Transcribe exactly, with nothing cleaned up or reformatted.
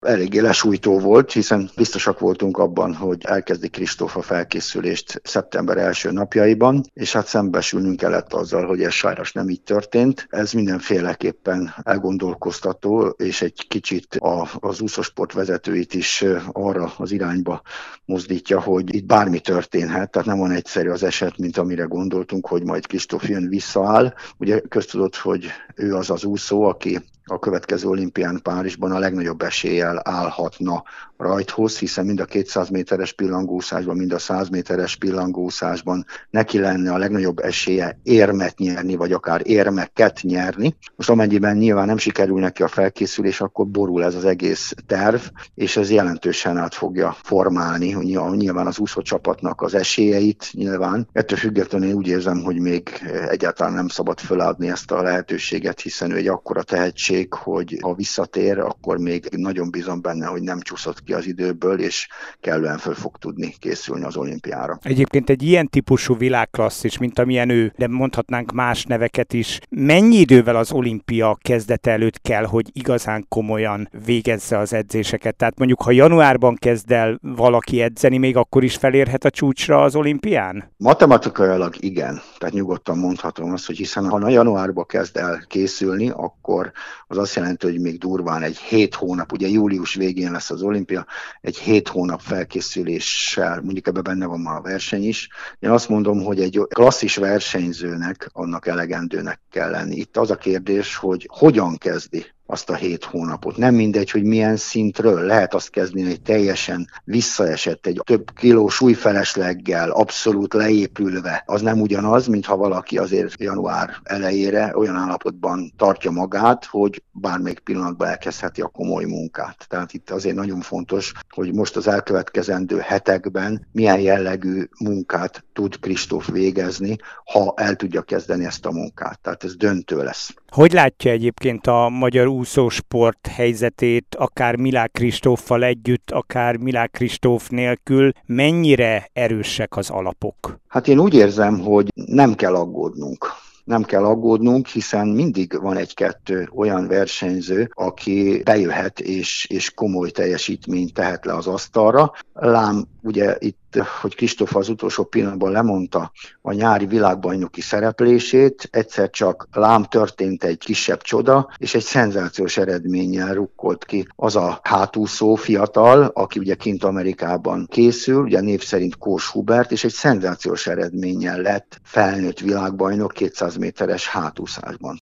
eléggé lesújtó volt, hiszen biztosak voltunk abban, hogy elkezdi Kristóf a felkészülést szeptember első napjaiban, és hát szembesülnünk kellett azzal, hogy ez sajnos nem így történt. Ez mindenféleképpen elgondolkoztató, és egy kicsit a, az úszósport vezetőit is arra az irányba mozdítja, hogy itt bármi történhet, tehát nem van egyszerű az eset, mint amire gondoltunk, hogy majd Kristóf jön, visszaáll. Ugye köztudott, hogy ő az az úszó, aki a következő olimpián Párizsban a legnagyobb eséllyel állhatna rajthoz, hiszen mind a kétszáz méteres pillangóúszásban, mind a száz méteres pillangóúszásban neki lenne a legnagyobb esélye érmet nyerni, vagy akár érmeket nyerni. Most amennyiben nyilván nem sikerül neki a felkészülés, akkor borul ez az egész terv, és ez jelentősen át fogja formálni nyilván az úszó csapatnak az esélyeit nyilván. Ettől függetlenül úgy érzem, hogy még egyáltalán nem szabad föladni ezt a lehetőséget, hiszen ő egy akkora tehetség, hogy ha visszatér, akkor még nagyon bízom benne, hogy nem csúszott ki az időből, és kellően föl fog tudni készülni az olimpiára. Egyébként egy ilyen típusú világklasszis, mint amilyen ő, de mondhatnánk más neveket is, mennyi idővel az olimpia kezdete előtt kell, hogy igazán komolyan végezze az edzéseket? Tehát mondjuk, ha januárban kezd el valaki edzeni, még akkor is felérhet a csúcsra az olimpián? Matematikailag igen, tehát nyugodtan mondhatom azt, hogy hiszen ha januárban kezd el készülni, akkor az azt jelenti, hogy még durván egy hét hónap, ugye július végén lesz az olimpia, egy hét hónap felkészüléssel, mondjuk ebben benne van már a verseny is. Én azt mondom, hogy egy klasszis versenyzőnek annak elegendőnek kell lenni. Itt az a kérdés, hogy hogyan kezdi azt a hét hónapot. Nem mindegy, hogy milyen szintről lehet azt kezdeni, hogy teljesen visszaesett egy több kiló súlyfelesleggel, abszolút leépülve. Az nem ugyanaz, mintha valaki azért január elejére olyan állapotban tartja magát, hogy bármelyik pillanatban elkezdheti a komoly munkát. Tehát itt azért nagyon fontos, hogy most az elkövetkezendő hetekben milyen jellegű munkát tud Kristóf végezni, ha el tudja kezdeni ezt a munkát. Tehát ez döntő lesz. Hogy látja egyébként a magyar úszósport helyzetét, akár Milák Kristóffal együtt, akár Milák Kristóf nélkül? Mennyire erősek az alapok? Hát én úgy érzem, hogy nem kell aggódnunk. Nem kell aggódnunk, hiszen mindig van egy-kettő olyan versenyző, aki bejöhet és, és komoly teljesítményt tehet le az asztalra. Lám ugye itt, hogy Kristóf az utolsó pillanatban lemondta a nyári világbajnoki szereplését, egyszer csak lám történt egy kisebb csoda, és egy szenzációs eredménnyel rukkolt ki az a hátúszó fiatal, aki ugye kint Amerikában készül, ugye név szerint Kós Hubert, és egy szenzációs eredménnyel lett felnőtt világbajnok kétszáz méteres hátúszásban.